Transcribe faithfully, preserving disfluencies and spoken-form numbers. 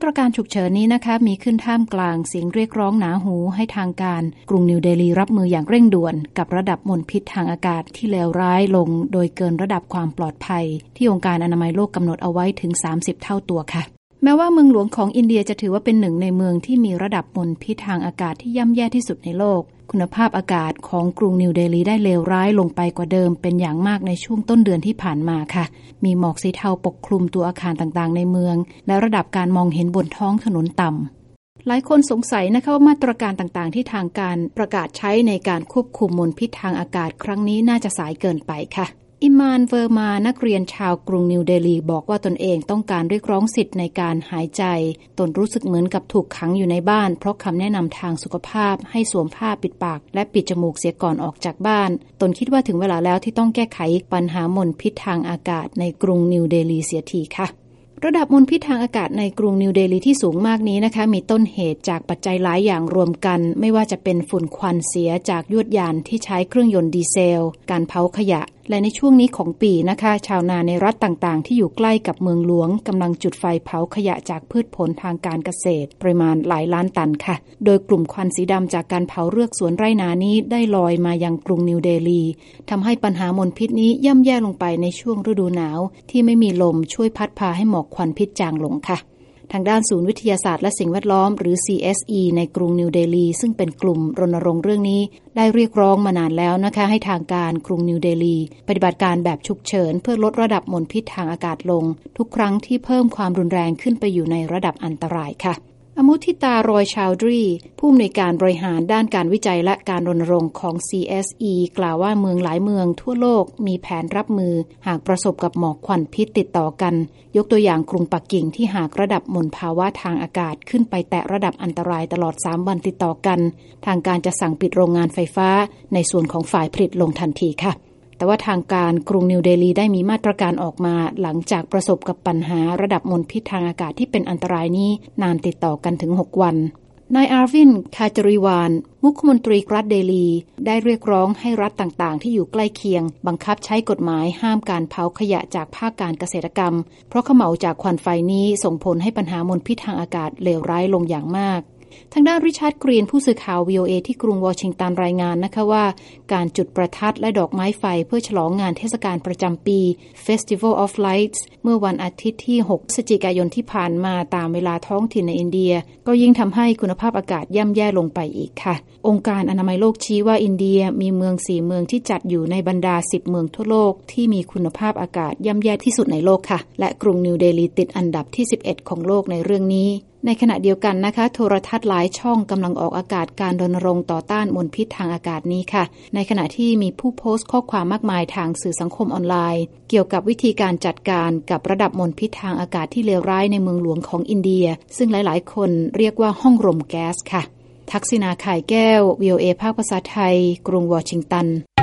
ตรการฉุกเฉินนี้นะคะมีขึ้นท่ามกลางเสียงเรียกร้องหนาหูให้ทางการกรุงนิวเดลีรับมืออย่างเร่งด่วนกับระดับมลพิษทางอากาศที่เลวร้ายลงโดยเกินระดับความปลอดภัยที่องค์การอนามัยโลกกำหนดเอาไว้ถึงสามสิบเท่าตัวค่ะแม้ว่าเมืองหลวงของอินเดียจะถือว่าเป็นหนึ่งในเมืองที่มีระดับมลพิษทางอากาศที่ย่ำแย่ที่สุดในโลกคุณภาพอากาศของกรุงนิวเดลีได้เลวร้ายลงไปกว่าเดิมเป็นอย่างมากในช่วงต้นเดือนที่ผ่านมาค่ะมีหมอกสีเทาปกคลุมตัวอาคารต่างๆในเมืองและระดับการมองเห็นบนท้องถนนต่ำหลายคนสงสัยนะคะว่ามาตรการต่างๆที่ทางการประกาศใช้ในการควบคุมมลพิษทางอากาศครั้งนี้น่าจะสายเกินไปค่ะอิมานเวอร์มานักเรียนชาวกรุงนิวเดลีบอกว่าตนเองต้องการเรียกร้องสิทธิ์ในการหายใจตนรู้สึกเหมือนกับถูกขังอยู่ในบ้านเพราะคำแนะนำทางสุขภาพให้สวมผ้าปิดปากและปิดจมูกเสียก่อนออกจากบ้านตนคิดว่าถึงเวลาแล้วที่ต้องแก้ไขปัญหามลพิษทางอากาศในกรุงนิวเดลีเสียทีค่ะระดับมลพิษทางอากาศในกรุงนิวเดลีที่สูงมากนี้นะคะมีต้นเหตุจากปัจจัยหลายอย่างรวมกันไม่ว่าจะเป็นฝุ่นควันเสียจากยวดยานที่ใช้เครื่องยนต์ดีเซลการเผาขยะและในช่วงนี้ของปีนะคะชาวนาในรัฐต่างๆที่อยู่ใกล้กับเมืองหลวงกำลังจุดไฟเผาขยะจากพืชผลทางการเกษตรปริมาณหลายล้านตันค่ะโดยกลุ่มควันสีดำจากการเผาเรือกสวนไร่นานี้ได้ลอยมายังกรุงนิวเดลีทำให้ปัญหามลพิษนี้ย่ำแย่ลงไปในช่วงฤดูหนาวที่ไม่มีลมช่วยพัดพาให้หมอกควันพิษจางลงค่ะทางด้านศูนย์วิทยาศาสตร์และสิ่งแวดล้อมหรือ ซี เอส อี ในกรุงนิวเดลีซึ่งเป็นกลุ่มรณรงค์เรื่องนี้ได้เรียกร้องมานานแล้วนะคะให้ทางการกรุงนิวเดลีปฏิบัติการแบบฉุกเฉินเพื่อลดระดับมลพิษทางอากาศลงทุกครั้งที่เพิ่มความรุนแรงขึ้นไปอยู่ในระดับอันตรายค่ะอมุทิตารอยชาวดรีผู้อำนวยการบริหารด้านการวิจัยและการรณรงค์ของ ซี เอส อี กล่าวว่าเมืองหลายเมืองทั่วโลกมีแผนรับมือหากประสบกับหมอกควันพิษติดต่อกันยกตัวอย่างกรุงปักกิ่งที่หากระดับมลภาวะทางอากาศขึ้นไปแตะระดับอันตรายตลอดสามวันติดต่อกันทางการจะสั่งปิดโรงงานไฟฟ้าในส่วนของฝ่ายผลิตลงทันทีค่ะแต่ว่าทางการกรุงนิวเดลีได้มีมาตรการออกมาหลังจากประสบกับปัญหาระดับมลพิษทางอากาศที่เป็นอันตรายนี้นานติดต่อกันถึงหกวันนายอาร์วินคาจริวานมุขมนตรีรัฐเดลีได้เรียกร้องให้รัฐต่างๆที่อยู่ใกล้เคียงบังคับใช้กฎหมายห้ามการเผาขยะจากภาคการเกษตรกรรมเพราะเขม่าจากควันไฟนี้ส่งผลให้ปัญหามลพิษทางอากาศเลวร้ายลงอย่างมากทางด้านริชาร์ดกรีนผู้สื่อข่าว วี โอ เอ ที่กรุงวอชิงตันรายงานนะคะว่าการจุดประทัดและดอกไม้ไฟเพื่อฉลองงานเทศกาลประจำปี Festival of Lights เมื่อวันอาทิตย์ที่หกพฤศจิกายนที่ผ่านมาตามเวลาท้องถิ่นในอินเดียก็ยิ่งทำให้คุณภาพอากาศย่ำแย่ลงไปอีกค่ะองค์การอนามัยโลกชี้ว่าอินเดียมีเมืองสี่เมืองที่จัดอยู่ในบรรดาสิบเมืองทั่วโลกที่มีคุณภาพอากาศย่ำแย่ที่สุดในโลกค่ะและกรุงนิวเดลีติดอันดับที่สิบเอ็ดของโลกในเรื่องนี้ในขณะเดียวกันนะคะโทรทัศน์หลายช่องกำลังออกอากาศการรณรงค์ต่อต้านมลพิษทางอากาศนี้ค่ะในขณะที่มีผู้โพสต์ข้อความมากมายทางสื่อสังคมออนไลน์เกี่ยวกับวิธีการจัดการกับระดับมลพิษทางอากาศที่เลวร้ายในเมืองหลวงของอินเดียซึ่งหลายๆคนเรียกว่าห้องรมแก๊สค่ะทักษิณา ข่ายแก้ว วี โอ เอ ภาคภาษาไทยกรุงวอชิงตัน